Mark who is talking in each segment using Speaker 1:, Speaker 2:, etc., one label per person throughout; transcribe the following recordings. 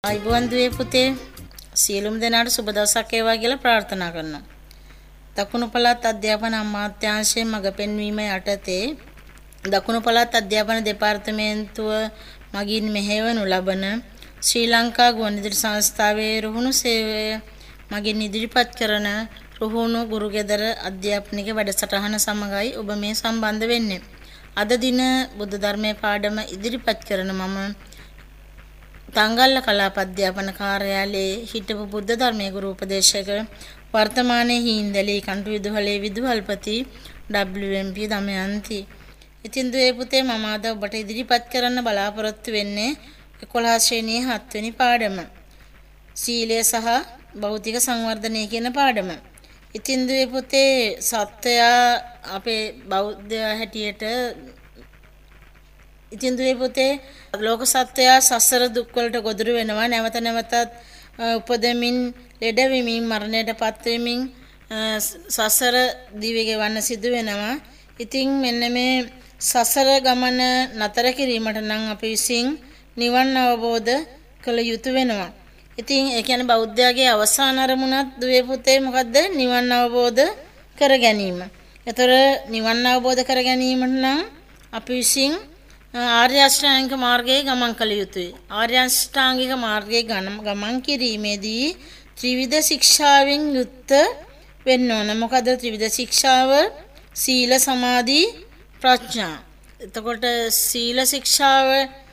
Speaker 1: අයිබෝන් දුවේ පුතේ සියලුම දෙනාට සුබ දවසක් වේවා කියලා ප්‍රාර්ථනා කරනවා. දකුණු පළාත් අධ්‍යාපන අමාත්‍යාංශයේ මඟ පෙන්වීම යටතේ දකුණු පළාත් අධ්‍යාපන දෙපාර්තමේන්තුව මගින් මෙහෙයවනු ලබන ශ්‍රී ලංකා ගුවන්විදුලි සංස්ථාවේ රුහුණු සේවය මගින් ඉදිරිපත් කරන රුහුණු ගුරුගෙදර අධ්‍යාපනික වැඩසටහන සමගයි ඔබ මේ සම්බන්ධ වෙන්නේ. අද දින බුද්ධ ධර්මයේ පාඩම ඉදිරිපත් කරන මම තංගල්ල කලාප අධ්‍යාපන කාර්යාලයේ හිටපු බුද්ධ ධර්මයේ ගුරු උපදේශක වර්තමානයේ හින්දලී කන්ටු විදුහලේ විදුහල්පති WMP දමයන්ති. ඉතින් දුවේ පුතේ මම අද ඔබට ඉදිරිපත් කරන්න බලාපොරොත්තු වෙන්නේ 11 ශ්‍රේණියේ 7 වෙනි පාඩම. සීලය සහ භෞතික සංවර්ධනය කියන පාඩම. ඉතින් දුවේ පුතේ සත්‍යය අපේ බෞද්ධ හැටියට ඉතින් දුවේ පුතේ ලෝක සත්‍යය සසර දුක් වලට ගොදුරු වෙනවා. නැවත නැවතත් උපදෙමින් ලෙඩ වෙමින් මරණයටපත් වෙමින් සසර දිවි ගෙවන්න සිදු වෙනවා. ඉතින් මෙන්න මේ සසර ගමන නතර කිරීමට නම් අපි විසින් නිවන් අවබෝධ කළ යුතු වෙනවා. ඉතින් ඒ කියන්නේ බෞද්ධයාගේ අවසාන අරමුණත් දුවේ පුතේ මොකද්ද? නිවන් අවබෝධ කර ගැනීම. ඒතර නිවන් අවබෝධ කර ගැනීමට නම් අපි විසින් ආර්ය අෂ්ටාංගික මාර්ගයේ ගමන් කළ යුතුයි. ආර්ය අෂ්ටාංගික මාර්ගයේ ගමන් කිරීමේදී ත්‍රිවිධ ශික්ෂාවෙන් යුක්ත වෙන්න ඕන. මොකද ත්‍රිවිධ ශික්ෂාව? සීල, සමාධි, ප්‍රඥා. එතකොට සීල ශික්ෂාව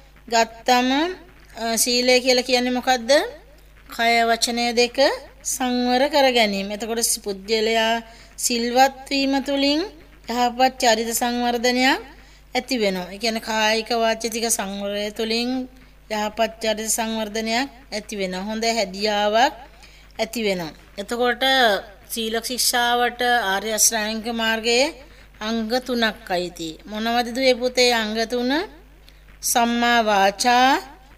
Speaker 1: ගත්තම සීලය කියලා කියන්නේ මොකද්ද? කය වචනය දෙක සංවර කර ගැනීම. එතකොට පුජ්‍යලයා සිල්වත් වීම තුලින් යහපත් චරිත සංවර්ධනයක් ඇති වෙනවා. ඒ කියන්නේ කායික වාචික සංවරය තුළින් යහපත් චරිත සංවර්ධනයක් ඇති වෙනවා. හොඳ හැදියාවක් ඇති වෙනවා. එතකොට සීල ශික්ෂාවට ආර්ය අෂ්ටාංගික මාර්ගයේ අංග 3ක්යි තියෙන්නේ. මොනවද දුවේ පුතේ අංග 3? සම්මා වාචා,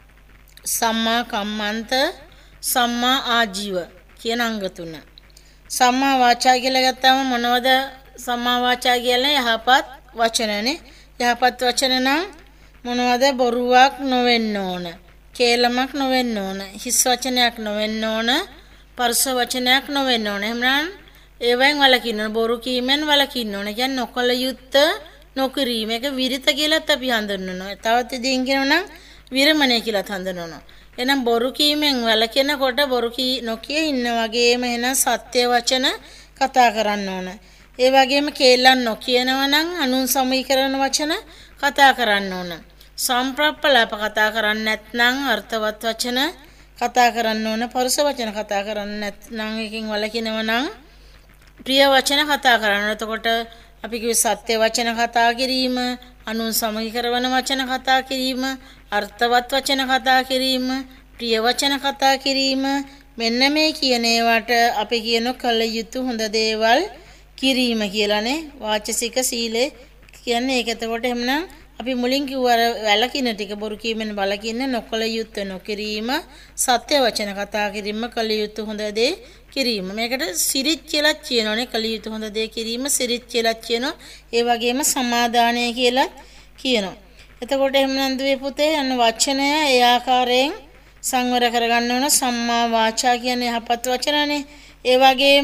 Speaker 1: සම්මා කම්මන්ත, සම්මා ආජීව කියන අංග 3. සම්මා වාචා කියලා ගත්තාම මොනවද සම්මා වාචා කියන්නේ? යහපත් වචනනේ. යහපත් වචන නම් මොනවද? බොරුවක් නොවෙන්න ඕන, කේලමක් නොවෙන්න ඕන, හිස් වචනයක් නොවෙන්න ඕන, පරුෂ වචනයක් නොවෙන්න ඕන. එහෙනම් ඒවෙන් වළකින්න ඕන. බොරු කීමෙන් වළකින්න ඕන. කියන්නේ නොකල යුත්තේ නොකිරීම. ඒක විරිත කියලාත් අපි හඳුන්වනවා. තවත් ඉදින් කියනවා නම් විරමණය කියලාත් හඳුන්වනවා. එහෙනම් බොරු කීමෙන් වළකිනකොට බොරු නොකිය ඉන්න වගේම එහෙනම් සත්‍ය වචන කතා කරන්න ඕන. ඒ වගේම කේලම් නොකියනවා නම් අනුන් සමීකරණ වචන කතා කරන්න ඕන. සම්ප්‍රප්පලාප කතා කරන්නේ නැත්නම් අර්ථවත් වචන කතා කරන්න ඕන. පරුෂ වචන කතා කරන්නේ නැත්නම් එකකින් වළකිනවා නම් ප්‍රිය වචන කතා කරන්න. එතකොට අපි කිව්ව සත්‍ය වචන කතා කිරීම, අනුන් සමීකරණ වචන කතා කිරීම, අර්ථවත් වචන කතා කිරීම, ප්‍රිය වචන කතා කිරීම, මෙන්න මේ කියන ඒවාට අපි කියන කල යුතු හොඳ දේවල් කිරීම කියලානේ වාචසික සීලය කියන්නේ. ඒක එතකොට එහෙනම් අපි මුලින් කිව්වා වැලකින ටික බොරු කීමෙන් බලකින්න, නොකල යුත්තේ නොකිරීම, සත්‍ය වචන කතා කිරීම, කල යුතු හොඳ දේ කිරීම. මේකට සිරිත් කියලා කියනෝනේ. කල යුතු හොඳ දේ කිරීම සිරිත් කියලා කියනවා. ඒ වගේම සමාදානය කියලා කියනවා. එතකොට එහෙනම් දුවේ පුතේ අන්න වචනය ඒ ආකාරයෙන් සංවර කරගන්න ඕන. සම්මා වාචා කියන්නේ යහපත් වචනනේ. ඒ වගේම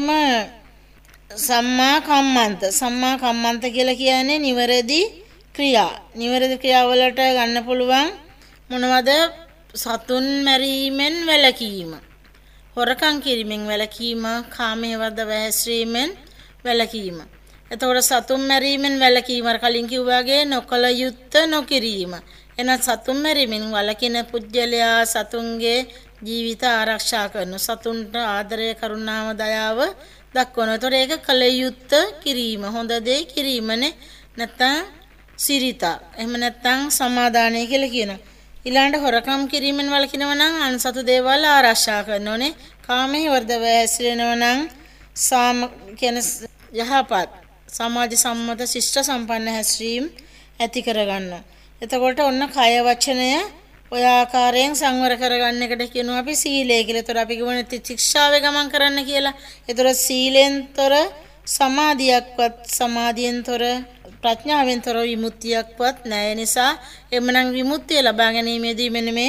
Speaker 1: සම්මා කම්මන්ත. සම්මා කම්මන්ත කියලා කියන්නේ නිවැරදි ක්‍රියා. නිවැරදි ක්‍රියාවලට ගන්න පුළුවන් මොනවද? සතුන් මැරීමෙන් වැළකීම, හොරකම් කිරීමෙන් වැළකීම, කාමයේ වර්ධව හැසිරීමෙන් වැළකීම. එතකොට සතුන් මැරීමෙන් වැළකීම අර කලින් කිව්වාගේ නොකල යුත්තේ නොකිරීම. එන සතුන් මැරීමෙන් වළකින පුජ්‍යලයා සතුන්ගේ ජීවිත ආරක්ෂා කරන, සතුන්ට ආදරය, කරුණාව, දයාව දක්වන. ඒතොර ඒක කල යුත්තේ කිරීම, හොඳ දේ කිරීමනේ. නැත්තම් සිරිතා. එහෙම නැත්තම් සමාදානය කියලා කියනවා. ඊළඟට හොරකම් කිරීමෙන් වළකිනවා නම් අන්සතු දේවල් ආරක්ෂා කරන්න ඕනේ. කාමයේ වර්ධව හැසිරෙනවා නම් කියන යහපත් සමාජ සම්මත ශිෂ්ට සම්පන්න හැසිරීම ඇති කරගන්න. එතකොට ඔන්න කය වචනය ඔය ආකාරයෙන් සංවර කරගන්න එකට කියනවා අපි සීලය කියලා. ඒතර අපි කියවනේ ශික්ෂාවේ ගමන් කරන්න කියලා. ඒතර සීලෙන්තර සමාධියක්වත්, සමාධියෙන්තර ප්‍රඥාවෙන්තර විමුක්තියක්වත් නැහැ. නිසා එමනම් විමුක්තිය ලබා ගැනීමේදී මෙන්න මේ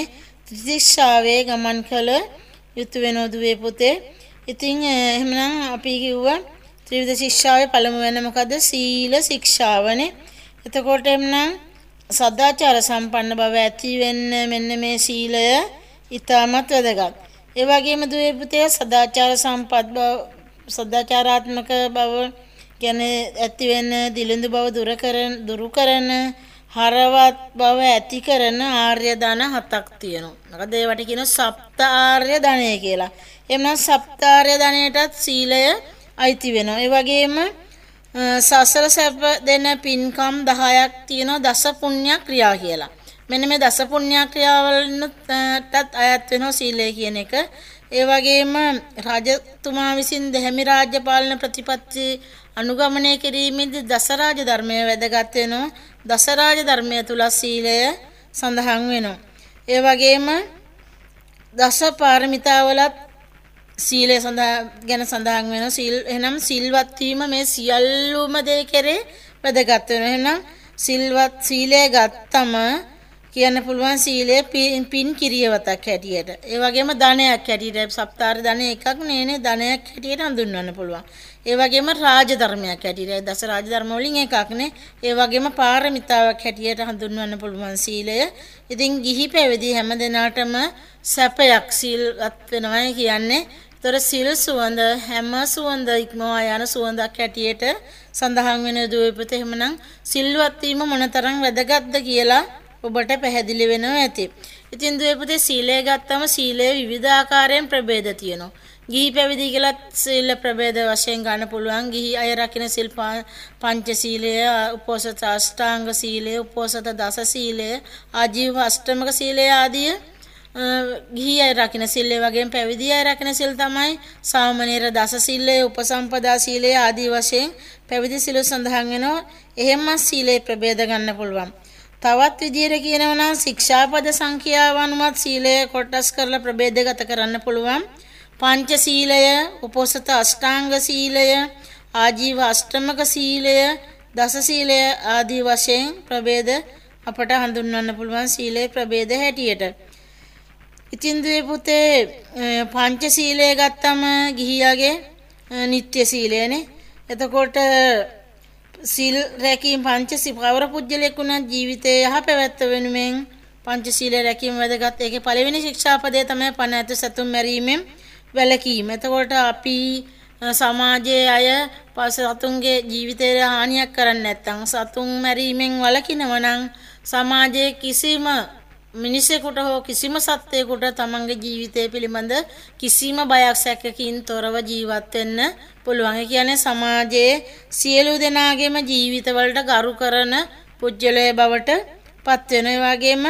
Speaker 1: ත්‍රිශික්ෂාවේ ගමන් කළ යුතු වෙනව දුවේ පුතේ. ඉතින් එහෙමනම් අපි කිව්වා ත්‍රිවිධ ශික්ෂාවේ පළමු වෙන මොකද? සීල ශික්ෂාවනේ. එතකොට එහෙමනම් සදාචාර සම්පන්න බව ඇති වෙන්න මෙන්න මේ සීලය ඊටමත් වැදගත්. ඒ වගේම දුවේ පුතේ සදාචාර සම්පත් බව සදාචාරාත්මක බව කියන්නේ ඇති වෙන දිලිඳු බව දුරු කරන හරවත් බව ඇති කරන ආර්ය ධන 7ක් තියෙනවා. මොකද ඒවට කියනවා සප්ත ආර්ය ධනය කියලා. එhmenan සප්ත ආර්ය ධනයටත් සීලය අයිති වෙනවා. ඒ වගේම සසර සැප දෙන පින්කම් 10ක් තියෙනවා දස පුණ්‍ය ක්‍රියා කියලා. මෙන්න මේ දස පුණ්‍ය ක්‍රියාවලටත් අයත් වෙනවා සීලය කියන එක. ඒ වගේම රජතුමා විසින් දෙහිමි රාජ්‍ය පාලන ප්‍රතිපත්ති අනුගමනය කිරීමේදී දසරාජ ධර්මය වැදගත් වෙනවා. දසරාජ ධර්මය තුල සීලය සඳහන් වෙනවා. ඒ වගේම දස පාරමිතාවලත් සීලය ගැන සඳහන් වෙනවා. එහෙනම් සිල්වත් වීම මේ සියල්ලුම දේ කෙරේ වැදගත් වෙනවා. එහෙනම් සීලය ගත්තම කියන්න පුළුවන් සීලය පින් කිරියවතක් හැටියට. ඒ වගේම ධනයක් හැටියට සප්තාර්ය ධනය එකක් නෙනේ ධනයක් හැටියට හඳුන්වන්න පුළුවන්. ඒ වගේම රාජ ධර්මයක් හැටියට දස රාජ ධර්ම වලින් එකක් නේ. ඒ වගේම පාරමිතාවක් හැටියට හඳුන්වන්න පුළුවන් සීලය. ඉතින් ගිහි පැවිදි හැම දිනාටම සැපයක් සීලවත් වෙනවා කියන්නේ. ඒතර සීල සුවඳ හැම සුවඳ ඉක්මවා යන සුවඳක් හැටියට සඳහන් වෙන දුවේපත. එහෙමනම් සිල්වත් වීම මොනතරම් වැදගත්ද කියලා ඔබට පැහැදිලි වෙනවා ඇති. ඉතින් දුවේපතේ සීලය ගත්තම සීලයේ විවිධ ආකාරයෙන් ප්‍රභේද තියෙනවා. ගිහි පැවිදි කියලා සීල ප්‍රභේද වශයෙන් ගන්න පුළුවන්. ගිහි අය රකින්න සිල් පංච සීලය, උපෝසත අෂ්ටාංග සීලය, උපෝසත දස සීලය, ආජීව අෂ්ටමක සීලය ආදී ගිහි අය රකින්න සිල් වගේම පැවිදි අය රකින්න සිල් තමයි සාමණේර දස සීලය, උපසම්පදා සීලය ආදී වශයෙන් පැවිදි සිල් සඳහන් වෙනවා. එහෙම සීලේ ප්‍රභේද ගන්න පුළුවන්. තවත් විදිහට කියනවා නම් ශික්ෂාපද සංඛ්‍යාව අනුමත් සීලය කොටස් කරලා ප්‍රභේදගත කරන්න පුළුවන්. පංච සීලය, උපෝසත අෂ්ටාංග සීලය, ආජීව අෂ්ටමක සීලය, දස සීලය ආදී වශයෙන් ප්‍රභේද අපට හඳුන්වන්න පුළුවන් සීලේ ප්‍රභේද හැටියට. ඉතින් දුවේ පුතේ පංච සීලය ගත්තම ගිහියාගේ නිත්‍ය සීලයනේ. එතකොට සීල් රැකීම පංච කවර පුජ්‍යලයක් වුණත් ජීවිතයේ යහපැවැත්ත වෙනුවෙන් පංච සීලය රැකීම වැදගත්. ඒකේ පළවෙනි ශික්ෂාපදය තමයි පණ ඇත සතුන් මැරීමෙන් වැළකීම. එතකොට අපි සමාජයේ අය සතුන්ගේ ජීවිතයට හානියක් කරන්නේ නැත්නම් සතුන් මැරීමෙන් වළකිනවා නම් සමාජයේ කිසිම මිනිසෙකුට හෝ කිසිම සත්වයකට තමන්ගේ ජීවිතය පිළිබඳ කිසිම බයක් සැකකින් තොරව ජීවත් වෙන්න පුළුවන්. ඒ කියන්නේ සමාජයේ සියලු දෙනාගේම ජීවිතවලට ගරු කරන පුජ්‍යලයේ බවට පත් වෙනවා. ඒ වගේම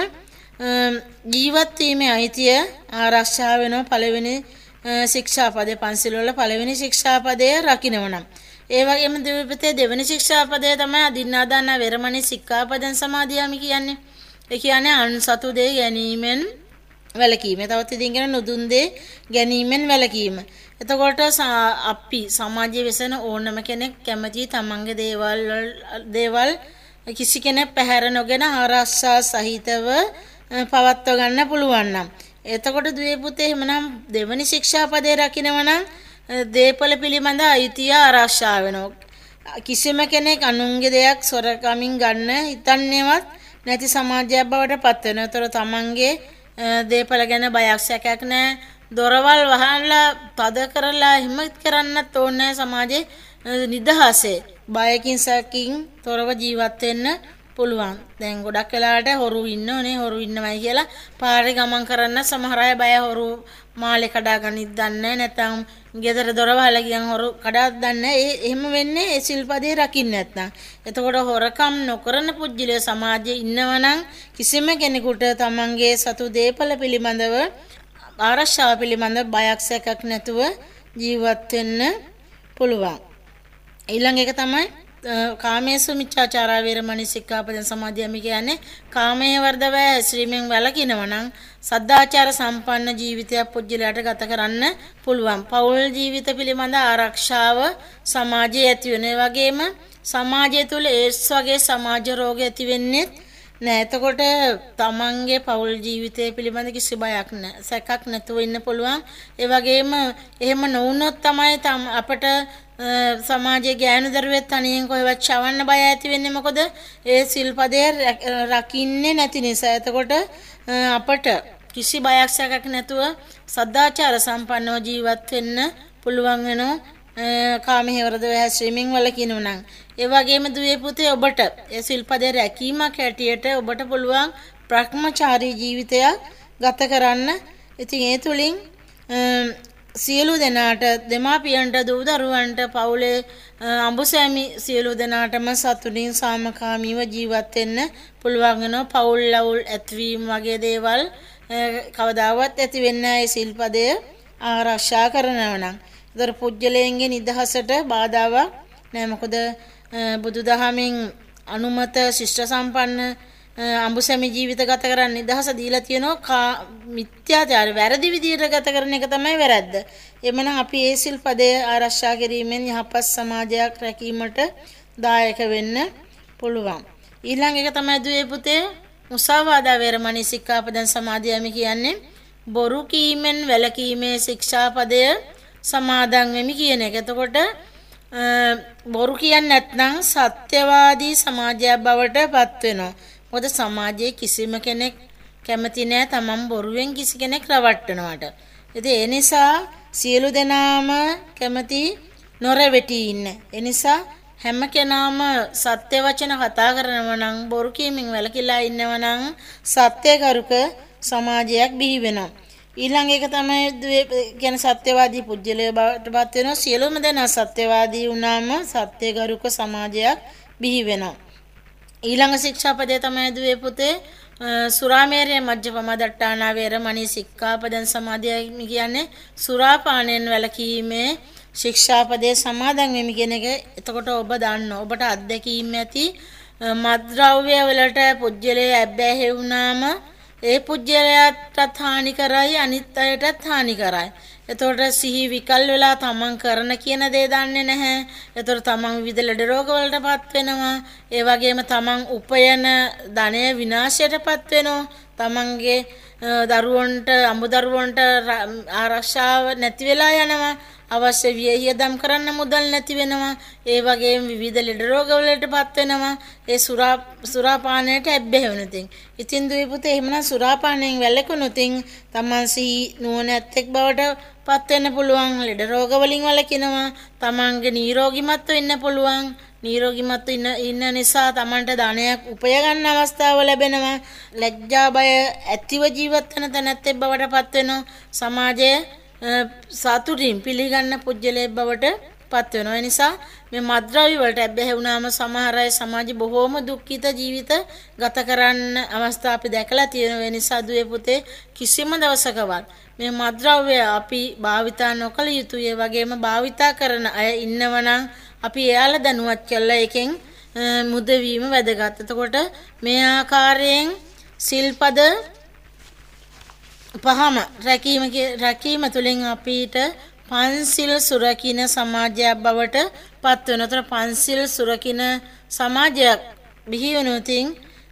Speaker 1: ජීවත් වීමේ අයිතිය ආරක්ෂා වෙනවා පළවෙනි ශික්ෂාපදයේ පන්සිල් වල පළවෙනි ශික්ෂාපදයේ රකින්නවනම්. ඒ වගේම දෙවිපතේ දෙවෙනි ශික්ෂාපදය තමයි අදින්නාදාන වේරමණී සික්ඛාපදං සමාදියාමි කියන්නේ. ඒ කියන්නේ අන්සතු දේ ගැනීමෙන් වැළකීම. තවත් ඉතින් කියන නුදුන් දේ ගැනීමෙන් වැළකීම. එතකොට අපි සමාජයේ වෙසෙන ඕනම කෙනෙක් කැමති තමන්ගේ දේවල් කිසි කෙනෙක් පැහැර නොගෙන ආරක්ෂා සහිතව පවත්ව ගන්න පුළුවන් නම් එතකොට දුවේ පුතේ එහෙමනම් දෙවනි ශික්ෂාපදේ රකින්නවා නම් දේපල පිළිබඳ අයිතිය ආරක්ෂා වෙනවා. කිසිම කෙනෙක් අනුන්ගේ දෙයක් සොරකමින් ගන්න හිතන්නේවත් නැති සමාජයක් බවට පත් වෙනවා. ඒතර තමන්ගේ දේපල ගැන බයක් සැකයක් නැහැ. දොරවල් වහලා තද කරලා හිමත් කරන්නත් ඕනේ සමාජයේ නිදහසේ බයකින් සැකකින් තොරව ජීවත් වෙන්න පුළුවන්. දැන් ගොඩක් වෙලාවට හොරු ඉන්නෝනේ හොරු ඉන්නවයි කියලා පාරේ ගමන් කරන්න සමහර අය බය හොරු මාලේ කඩා ගනිත් දන්නේ නැත්නම් ගෙදර දොර වහලා ගියන් හොරු කඩාත් දන්නේ. එහෙම වෙන්නේ ඒ සිල්පදේ රකින්න නැත්නම්. එතකොට හොරකම් නොකරන පුජ්‍යලේ සමාජයේ ඉන්නවනම් කිසිම කෙනෙකුට තමන්ගේ සතු දේපල පිළිබඳව ආරක්ෂාව පිළිබඳව බයක් සැකක් නැතුව ජීවත් වෙන්න පුළුවන්. ඊළඟ එක තමයි කාමේසු මිච්ඡාචාර වේරමණී සික්ඛාපදං සමාදියාමි කියන්නේ කාමයේ වර්ධව හැසිරීමෙන් වැළකිනවා නම් සදාචාර සම්පන්න ජීවිතයක් පුජ්‍යලයට ගත කරන්න පුළුවන්. පෞල් ජීවිත පිළිබඳ ආරක්ෂාව සමාජයේ ඇති වෙන වගේම සමාජය තුළ ඒස් වගේ සමාජ රෝග ඇති වෙන්නේ නෑ එතකොට තමන්ගේ පෞල් ජීවිතය පිළිබඳ කිසි බයක් නැහැ. සැකක් නැතුව ඉන්න පුළුවන්. ඒ වගේම එහෙම නොවුනොත් තමයි අපට සමාජයේ ගෑනු දරුවෙක් තනියෙන් කොහෙවත් චවන්න බය ඇති වෙන්නේ. මොකද ඒ සිල්පදය රකින්නේ නැති නිසා. එතකොට අපට කිසි බයක් සැකක් නැතුව සදාචාර සම්පන්නව ජීවත් වෙන්න පුළුවන් වෙනවා. කාමහේවරද හැසිරීමෙන් වළකිනවා නම් ඒ වගේම දුවේ පුතේ ඔබට ඒ සිල්පදේ රැකීමක් හැටියට ඔබට පුළුවන් භ්‍රමචාරී ජීවිතයක් ගත කරන්න. ඉතින් ඒ තුලින් සියලු දෙනාට දෙමාපියන්ට දූ දරුවන්ට පවුලේ අඹුසැමි සියලු දෙනාටම සතුටින් සාමකාමීව ජීවත් වෙන්න පුළුවන් වෙනවා. පවුල් ලවුල් ඇතිවීම වගේ දේවල් කවදාවත් ඇති වෙන්නේ නැහැ. ඒ සිල්පදය ආරක්ෂා කරනවා නම් ඒතර පුජ්‍යලයන්ගේ නිදහසට බාධාවක් නෑ. මොකද බුදුදහමින් අනුමත ශිෂ්ට සම්පන්න අඹුසැමි ජීවිත ගත කරන්න නිදහස දීලා තියෙනවා. මිත්‍යාචාර වැරදි විදියට ගත කරන එක තමයි වැරද්ද. එමනම් අපි ඒ සිල්පදය ආරක්ෂා කිරීමෙන් යහපත් සමාජයක් රැකීමට දායක වෙන්න පුළුවන්. ඊළඟ එක තමයි දුවේ පුතේ මුසාවාදා වේරමණී සික්ඛාපදං සමාදියාමි කියන්නේ බොරු කීමෙන් වැළකීමේ ශික්ෂාපදය සමාදන් වෙමි කියන එක. එතකොට බොරු කියන්නේ නැත්නම් සත්‍යවාදී සමාජයක් බවට පත් වෙනවා. මොකද සමාජයේ කිසිම කෙනෙක් කැමති නැහැ තමන් බොරුවෙන් කිසි කෙනෙක් රවට්ටනවට. ඉතින් ඒ නිසා සියලු දෙනාම කැමති නොරෙවෙටි ඉන්න. ඒ නිසා හැම කෙනාම සත්‍ය වචන කතා කරනවා නම් බොරු කීමෙන් වැළකීලා ඉන්නවා නම් සත්‍යකරුක සමාජයක් බිහි වෙනවා. ඊළඟ එක තමයි කියන්නේ සත්‍යවාදී පුජ්‍යලය බවටපත් වෙනවා. සියලුම දෙනා සත්‍යවාදී වුණාම සත්‍යගරුක සමාජයක් බිහි වෙනවා. ඊළඟ ශික්ෂාපදේ තමයි දුවේ පුතේ සුරාමේරය මජ්ජපම දට්ටානා වේරමණී සික්ඛාපදං සමාදියාමි කියන්නේ සුරාපානයෙන් වැළකීමේ ශික්ෂාපදේ සමාදන් වෙමි කියන එක. එතකොට ඔබ දන්නවා ඔබට අත්දැකීම් ඇති මත්ද්‍රව්‍ය වලට පුජ්‍යලයේ ඇබ්බැහි වුණාම ඒ පුජ්‍යලයටත් හානි කරයි අනිත් අයටත් හානි කරයි. එතකොට සිහි විකල් වෙලා තමන් කරන කියන දේ දන්නේ නැහැ. එතකොට තමන් විවිධ ලෙඩ රෝග වලටපත් වෙනවා. ඒ වගේම තමන් උපයන ධනය විනාශයටපත් වෙනවා. තමන්ගේ දරුවන්ට අමුදරුවන්ට ආරක්ෂාව නැති වෙලා යනවා. අවශ්‍ය වියහියදම් කරන්න මුදල් නැති වෙනවා. ඒ වගේම විවිධ ලෙඩ රෝග වලටපත් වෙනවා. ඒ සුරාපානයට ඇබ්බැහි වෙනුතින්. ඉතින් දුවේ පුතේ එහෙමනම් සුරාපානයෙන් වැළකුණුතින් තමන් සිහි නුවණැත්තෙක් බවට පත් වෙන්න පුළුවන්. ලෙඩ රෝග වලින් වළකිනවා. තමන්ගේ නිරෝගීමත්ව ඉන්න පුළුවන්. නිරෝගීමත්ව ඉන්න නිසා තමන්ට ධනයක් උපය ගන්න අවස්ථාව ලැබෙනවා. ලැජ්ජා බය ඇතිව ජීවත් වෙන තැනැත්තෙක් බවට පත් වෙනවා. සමාජයේ සතුටින් පිළිගන්න පුජ්‍යලයක් බවට පත් වෙනවා. ඒ නිසා මේ මත්ද්‍රව්‍ය වලට ඇබ්බැහි වුණාම සමහර අය සමාජෙ බොහෝම දුක්ඛිත ජීවිත ගත කරන්න අවස්ථා අපි දැකලා තියෙනවා. ඒ නිසා දුවේ පුතේ කිසිම දවසකවත් මේ මත්ද්‍රව්‍ය අපි භාවිතා නොකළ යුතුයි. ඒ වගේම භාවිතා කරන අය ඉන්නවනම් අපි එයාලා දැනුවත් කළා එකෙන් මුදවීම වැදගත්. එතකොට මේ ආකාරයෙන් සිල්පද පහම රැකීම තුළින් අපිට පන්සිල් සුරකින්න සමාජයක් බවට පත් වෙනවා. පන්සිල් සුරකින්න සමාජයක් බිහි වෙනුතින්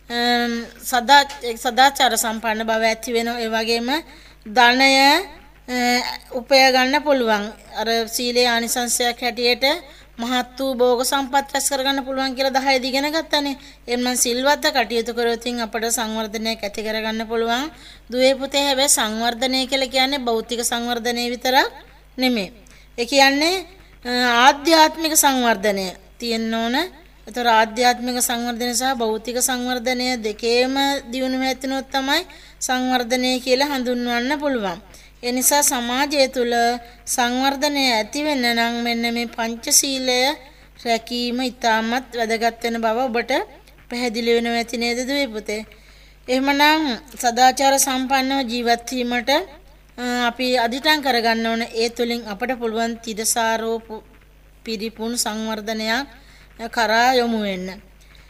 Speaker 1: සදාචාර සම්පන්න බව ඇති වෙනවා. ඒ වගේම ධනය උපය ගන්න පුළුවන්. අර සීලේ ආනිසංසයක් හැටියට මහත් වූ භෝග සම්පත් රැස් කරගන්න පුළුවන් කියලා 10 දිගෙන ගත්තනේ. එම්නම් සිල්වත් කටයුතු කරොත් අපට සංවර්ධනයක් ඇති කරගන්න පුළුවන්. දුවේ පුතේ හැබැයි සංවර්ධනය කියලා කියන්නේ භෞතික සංවර්ධනය විතරක් නෙමෙයි. ඒ කියන්නේ ආධ්‍යාත්මික සංවර්ධනය තියෙන්න ඕන. ඒතර ආධ්‍යාත්මික සංවර්ධනය සහ භෞතික සංවර්ධනය දෙකේම දියුණුව ඇතිනොත් තමයි සංවර්ධනය කියලා හඳුන්වන්න පුළුවන්. ඒ නිසා සමාජය තුළ සංවර්ධනය ඇති වෙන්න නම් මෙන්න මේ පංචශීලය රැකීම ඉතාමත් වැදගත් වෙන බව ඔබට පැහැදිලි වෙනවා ඇති නේද දුවේ පුතේ? එහෙමනම් සදාචාර සම්පන්නව ජීවත් වීමට අපි අදිටන් කරගන්න ඕන. ඒ තුලින් අපට පුළුවන් තිදසාරෝ පිරිපුන් සංවර්ධනයක් කරා යොමු වෙන්න.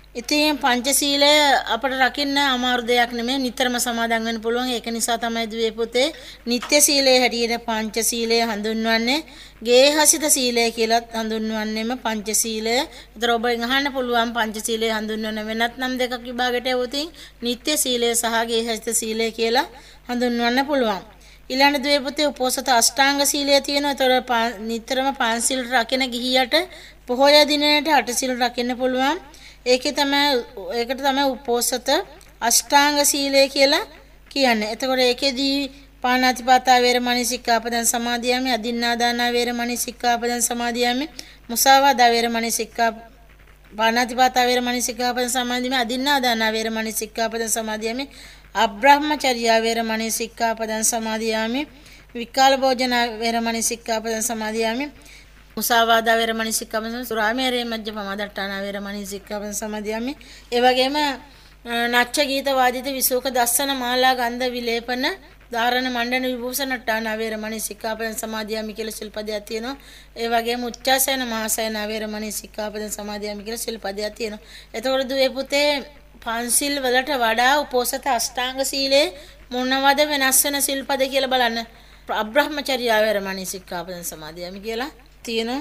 Speaker 1: ඉතින් පංචශීලය අපට රකින්න අමාරු දෙයක් නෙමෙයි නිතරම සමාදන් වෙන්න පුළුවන්. ඒක නිසා තමයි දුවේ පුතේ නිත්‍ය සීලයේ හැටියට පංචශීලය හඳුන්වන්නේ. ගේහසිත සීලය කියලාත් හඳුන්වන්නේම පංචශීලය. ඒතර ඔබෙන් අහන්න පුළුවන් පංචශීලය හඳුන්වන වෙනත් නම් දෙකක් විභාගයට යවුතින් නිත්‍ය සීලය සහ ගේහසිත සීලය කියලා හඳුන්වන්න පුළුවන්. ඊළඟ දුවේ පුතේ උපෝසත අෂ්ටාංග සීලය තියෙනවා. ඒතර නිතරම පංචශීල රකින්න ගිහියට පොහොය දිනයට අටසිල් රකින්න පුළුවන්. ඒකට තමයි උපෝසත අෂ්ටාංග සීලය කියලා කියන්නේ. එතකොට ඒකෙදී පාණාතිපාතා වේරමණී සික්ඛාපදං සමාදියාමි, අදින්නාදානා වේරමණී සික්ඛාපදං සමාදියාමි, මුසාවාදා වේරමණී පාණාතිපාතා වේරමණී සික්ඛාපදං සමාදියාමි, අදින්නාදානා වේරමණී සික්ඛාපදං සමාදියාමි, අබ්‍රහ්මචර්යා වේරමණී සික්ඛාපදං සමාදියාමි, විකාල භෝජන වේරමණී සික්ඛාපදං සමාදියාමි, මුසාවාදා වේරමණී සික්ඛාපදං සුරාමේරේ මජ්ජ පමාදට්ඨානා වේරමණී සික්ඛාපදං සමාදියාමි. ඒ වගේම නච්ච ගීත වාදිත විසෝක දස්සන මාලා ගන්ධ විලේපන ධාරණ මණ්ඩන විභූෂණට්ඨානා වේරමණී සික්ඛාපදං සමාදියාමි කියලා ශිල්පදයක් තියෙනවා. ඒ වගේම උච්චාසයන මහාසයන වේරමණී සික්ඛාපදං සමාදියාමි කියලා ශිල්පදයක් තියෙනවා. එතකොට දුවේ පුතේ පංචශීල් වලට වඩා උපෝසත අෂ්ටාංග සීලේ මොනවද වෙනස් වෙන ශිල්පද කියලා බලන්න. අබ්‍රහ්මචර්යා වේරමණී සික්ඛාපදං සමාදියාමි කියලා තියෙනවා.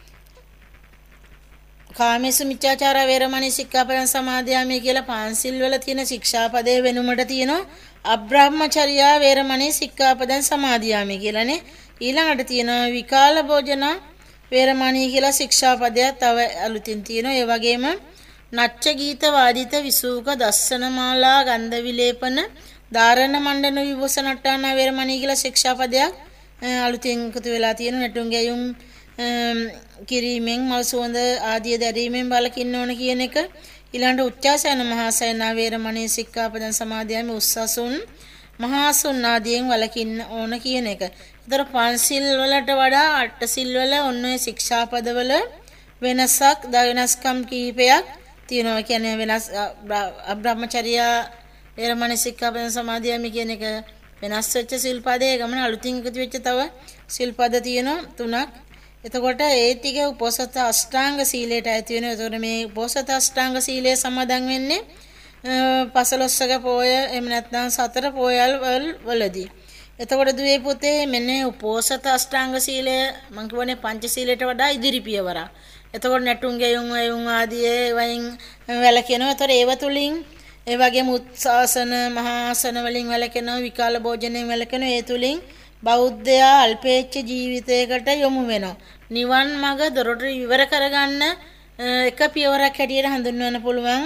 Speaker 1: කාමේසු මිච්ඡාචාර වේරමණී සික්ඛාපදං සමාදියාමි කියලා පංචශීල් වල තියෙන ශික්ෂාපදයේ වෙනුමට තියෙනවා අබ්‍රහ්මචර්යා වේරමණී සික්ඛාපදං සමාදියාමි කියලානේ. ඊළඟට තියෙනවා විකාල භෝජන වේරමණී කියලා ශික්ෂාපදයක් තව අලුතින් තියෙනවා. ඒ වගේම නච්ච ගීත වාදිත විසූක දස්සනමාලා ගන්ධ විලේපන ධාරණ මණ්ඩන විභූෂණට්ඨාන වේරමණී කියලා ශික්ෂාපදයක් අලුතින් එකතු වෙලා තියෙනවා. නැටුම් ගැයුම් කිරීමෙන් මල් සුවඳ ආදිය දැරීමෙන් බලකින්න ඕන කියන එක. ඊළඟට උච්චාසයන මහාසයන වේරමණී සික්ඛාපදං සමාදියාමි උස්සසුන් මහාසුන් ආදියෙන් වලකින්න ඕන කියන එක. ඒතර පංචශීල් වලට වඩා අටසිල් වල ඔන්න ඔය ශික්ෂාපදවල වෙනස්කම් කීපයක් තියෙනවා. කියන්නේ වෙනස් අබ්‍රහ්මචර්යා වේරමණී සික්ඛාපදං සමාදියාමි කියන එක වෙනස් වෙච්ච සිල්පදයේ ගමන අලුතින් එකතු වෙච්ච තව සිල්පද තියෙනවා 3ක්. එතකොට ඒ ටික උපෝසත අෂ්ටාංග සීලයට ඇති වෙනවා. එතකොට මේ උපෝසත අෂ්ටාංග සීලය සමාදන් වෙන්නේ පසළොස්වක පෝය එහෙම නැත්නම් සතර පෝයල් වලදී. එතකොට දුවේ පුතේ මෙන්න උපෝසත අෂ්ටාංග සීලය මම කියවනේ පංච සීලයට වඩා ඉදිරි පියවරක්. එතකොට නැටුම් ගෙයුම් වයුම් ආදී වයින් වැළකෙනවා. එතකොට ඒව තුලින් ඒ වගේම උත්සාසන මහාසන වලින් වැළකෙනවා, විකාල භෝජනයෙන් වැළකෙනවා. ඒ තුලින් බෞද්ධයා අල්පේච්ඡ ජීවිතයකට යොමු වෙනවා. නිවන් මඟ දොරටු ඉවර කරගන්න එක පියවරක් හැටියට හඳුන්වන්න පුළුවන්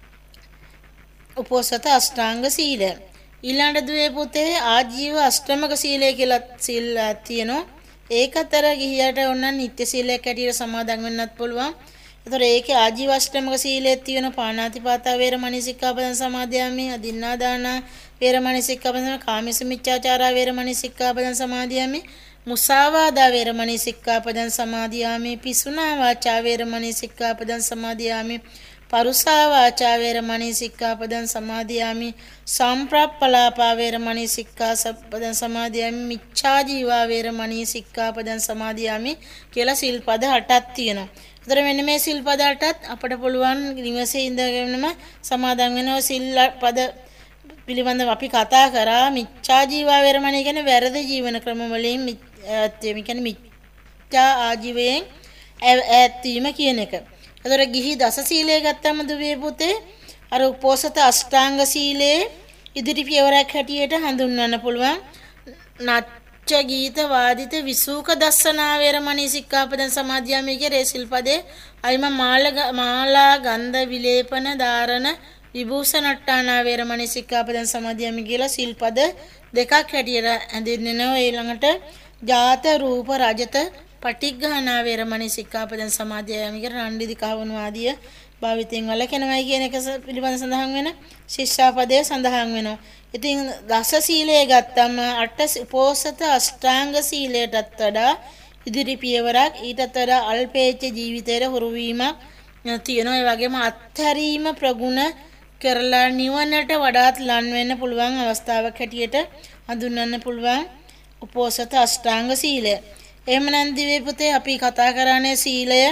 Speaker 1: උපෝසත අෂ්ටාංග සීලය. ඊළඟ දුවේ පුතේ ආජීව අෂ්ටමක සීලය කියලා සීල් තියෙනවා. ඒකතර ගිහියට ඕන නිත්‍ය සීලයක් හැටියට සමාදන් වෙන්නත් පුළුවන්. ඒතර ඒකේ ආජීව අෂ්ටමක සීලයේ තියෙන පාණාතිපාතා වේරමණී සික්ඛාපදං සමාදියාමි, අදින්නාදාන වේරමණී සික්ඛාපදං, කාමීසු මිච්ඡාචාරා වේරමණී සික්ඛාපදං සමාදියාමි, මුසාවාදා වේරමණී සික්ඛාපදං සමාදියාමි, පිසුනා වාචා වේරමණී සික්ඛාපදං සමාදියාමි, පරුසා වාචා වේරමණී සික්ඛාපදං සමාදියාමි, සම්ප්‍රප්පලාපා වේරමණී සික්ඛාපදං සමාදියාමි, මිච්ඡා ජීවා වේරමණී සික්ඛාපදං සමාදියාමි කියලා සිල්පද 8ක් තියෙනවා. ඒතර මෙන්න මේ සිල්පද 8ත් අපට පුළුවන් නිවසේ ඉඳගෙනම සමාදන් වෙනවා. සිල්පද පිළිබඳව අපි කතා කරා. මිච්ඡා ජීවා වේරමණී කියන්නේ වැරදි ජීවන ක්‍රම වලින් කියන්නේ මිච්ඡා ආජීවයෙන් ඈත් වීම කියන එක. ඒතර ගිහි දස සීලය ගත්තම දුවේ පුතේ අර උපෝසත අෂ්ටාංග සීලයේ ඉදිරි පියවරක් හැටියට හඳුන්වන්න පුළුවන්. නච්ච ගීත වාදිත විසූක දස්සනා වේරමණී සික්ඛාපදං සමාදියාමි කියන සිල්පදේ අයිම මාලා ගන්ධ විලේපන ධාරණ විභූෂණට්ඨාන වේරමණී සික්ඛාපදං සමාදියාමි කියලා සිල්පද දෙකක් හැටියට හඳුන්වනවා. ඊළඟට ජාත රූප රජත පටිඝානා වේරමණී සික්ඛාපදං සමාදියාමි කියන රණ්ඩිදි කහවණු ආදිය භාවිතයෙන් වළකිනවයි කියන එක පිළිබඳ සඳහන් වෙන ශික්ෂාපදයේ සඳහන් වෙනවා. ඉතින් දස සීලය ගත්තම අට උපෝසත අෂ්ටාංග සීලයටත් වඩා ඉදිරි පියවරක් ඊටත් වඩා අල්පේච්ඡ ජීවිතයට හුරු වීමක් තියෙනවා. ඒ වගේම අත්හැරීම ප්‍රගුණ කරලා නිවනට වඩාත් ලන් වෙන්න පුළුවන් අවස්ථාවක් හැටියට හඳුන්වන්න පුළුවන් උපෝසත අෂ්ටාංග සීලය. එහෙමනම් දිවේ පුතේ අපි කතා කරන්නේ සීලය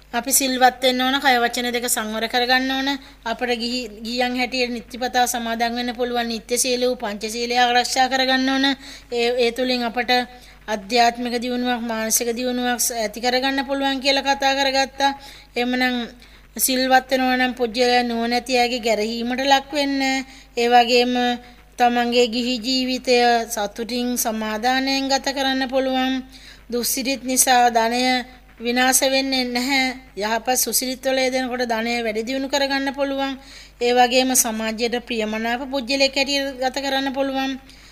Speaker 1: අපි සිල්වත් වෙන්න ඕන, කය වචන දෙක සංවර කරගන්න ඕන. අපිට ගිහියන් හැටියට නිත්‍යපතා සමාදන් වෙන්න පුළුවන් නිත්‍ය සීලය පංචශීලය ආරක්ෂා කරගන්න ඕන. ඒ තුලින් අපට අධ්‍යාත්මික දියුණුවක් මානසික දියුණුවක් ඇති කරගන්න පුළුවන් කියලා කතා කරගත්තා. එහෙමනම් සිල්වත් වෙනවා නම් පුජ්‍යය නුවණැති අයගේ ගැරහීමට ලක් වෙන්න. ඒ වගේම තමන්ගේ ගිහි ජීවිතය සතුටින් සමාදානයෙන් ගත කරන්න පුළුවන්. දුස්සිරිත නිසා ධනය විනාශ වෙන්නේ නැහැ. යහපත් සුසිරිත වල යෙදෙනකොට ධනය වැඩි දියුණු කරගන්න පුළුවන්. ඒ වගේම සමාජයට ප්‍රියමනාප පුජ්‍යලයක් හැටියට ගත කරන්න පුළුවන්.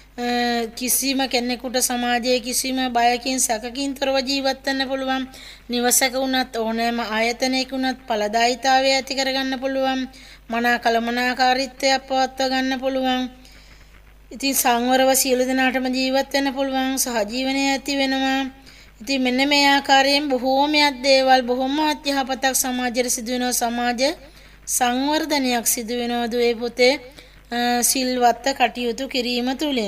Speaker 1: කිසිම කෙනෙකුට සමාජයේ කිසිම බයකින් සැකකින් තොරව ජීවත් වෙන්න පුළුවන්. නිවසක වුණත් ඕනෑම ආයතනයක වුණත් ඵලදායීතාවය ඇති කරගන්න පුළුවන්. මනා කලමනාකාරීත්වයක් පවත්වා ගන්න පුළුවන්. ඉතින් සංවරව සියලු දෙනාටම ජීවත් වෙන්න පුළුවන්. සහජීවනය ඇති වෙනවා. ඉතින් මෙන්න මේ ආකාරයෙන් බොහෝමයක් දේවල් බොහොමත් යහපතක් සමාජයට සිදු වෙනවා. සමාජ සංවර්ධනයක් සිදු වෙනවා දුවේ පුතේ සිල්වත් කටයුතු කිරීම තුළින්.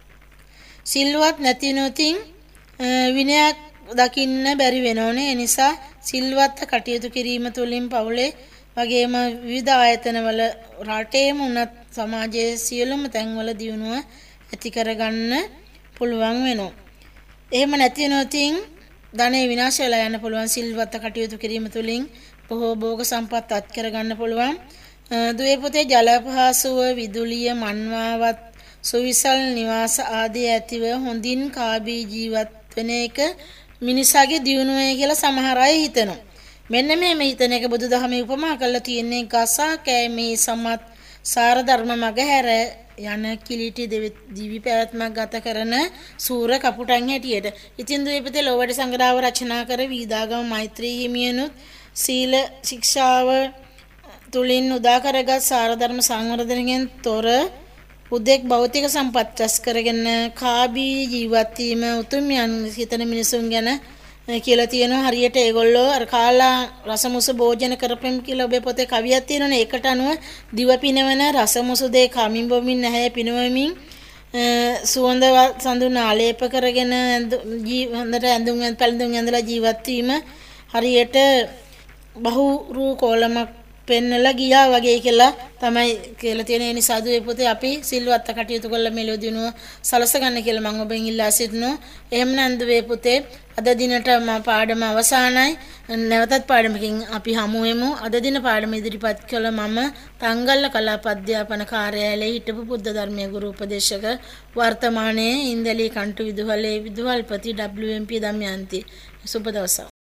Speaker 1: සිල්වත් නැති නොතින් විනයක් දකින්න බැරි වෙනෝනේ. ඒ නිසා සිල්වත් කටයුතු කිරීම තුළින් පවුලේ වගේම විවිධ ආයතනවල රටේම උනත් සමාජයේ සියලුම තැන්වල දියුණුව ඇති කරගන්න පුළුවන් වෙනවා. එහෙම නැති නොතින් ධනෙ විනාශ වෙලා යන්න පුළුවන්. සිල්වත් කටයුතු කිරීම තුළින් බොහෝ භෝග සම්පත් අත් කරගන්න පුළුවන්. දුවේ පුතේ ජලපහසුව විදුලිය මන්වාවත් සුවිසල් නිවාස ආදී ඇතිව හොඳින් කාබී ජීවත් වෙන එක මිනිසාගේ දියුණුවයි කියලා සමහර අය හිතනවා. මෙන්න මේ හිතන එක බුදුදහමේ උපමා කරලා තියෙන්නේ ගසා කෑමේ සමත් සාර ධර්ම මග හැර යන කිලිටි දිවි පැවැත්මක් ගත කරන සූර කපුටන් හැටියට. ඉතින් දුවේ පුතේ ලෝවැඩ සංග්‍රහව රචනා කර වීදාගම මෛත්‍රී හිමියනුත් සීල ශික්ෂාව තුලින් උදා කරගත් සාර ධර්ම සංවර්ධනයෙන් තොර උදෙක් භෞතික සම්පත් රැස් කරගෙන කාබී ජීවත් වීම උතුම් යන හිතන මිනිසුන් ගැන කියලා තියෙනවා. හරියට ඒගොල්ලෝ අර කාලා රසමුසු භෝජන කරපෙම් කියලා ඔබේ පොතේ කවියක් තියෙනවනේ. ඒකට අනුව දිව පිනවන රසමුසු දේ කමින් බොමින් නැහැ පිනවමින් සුවඳ සඳුන් ආලේප කරගෙන හොඳට ඇඳුම් පැළඳුම් ඇඳලා ජීවත් වීම හරියට බහුරු කොලමක් පෙන්නලා ගියා වගේ කියලා තමයි කියලා තියෙන. ඒ නිසා දුවේ පුතේ අපි සිල්වත් කටයුතු කරලා මෙලොව දිනුව සලස ගන්න කියලා මම ඔබෙන් ඉල්ලා සිටිනවා. එහෙමනම් දුවේ පුතේ අද දිනට පාඩම අවසానයි. නැවතත් පාඩමකින් අපි හමු වෙමු. අද දින පාඩම ඉදිරිපත් කළ මම තංගල්ල කලාප අධ්‍යාපන කාර්යාලයේ හිටපු බුද්ධ ධර්මයේ ගුරු උපදේශක වර්තමානයේ ඉන්දලී කන්ටු විදුහලේ විදුහල්පති WMP දමයන්ති. සුබ දවසක්.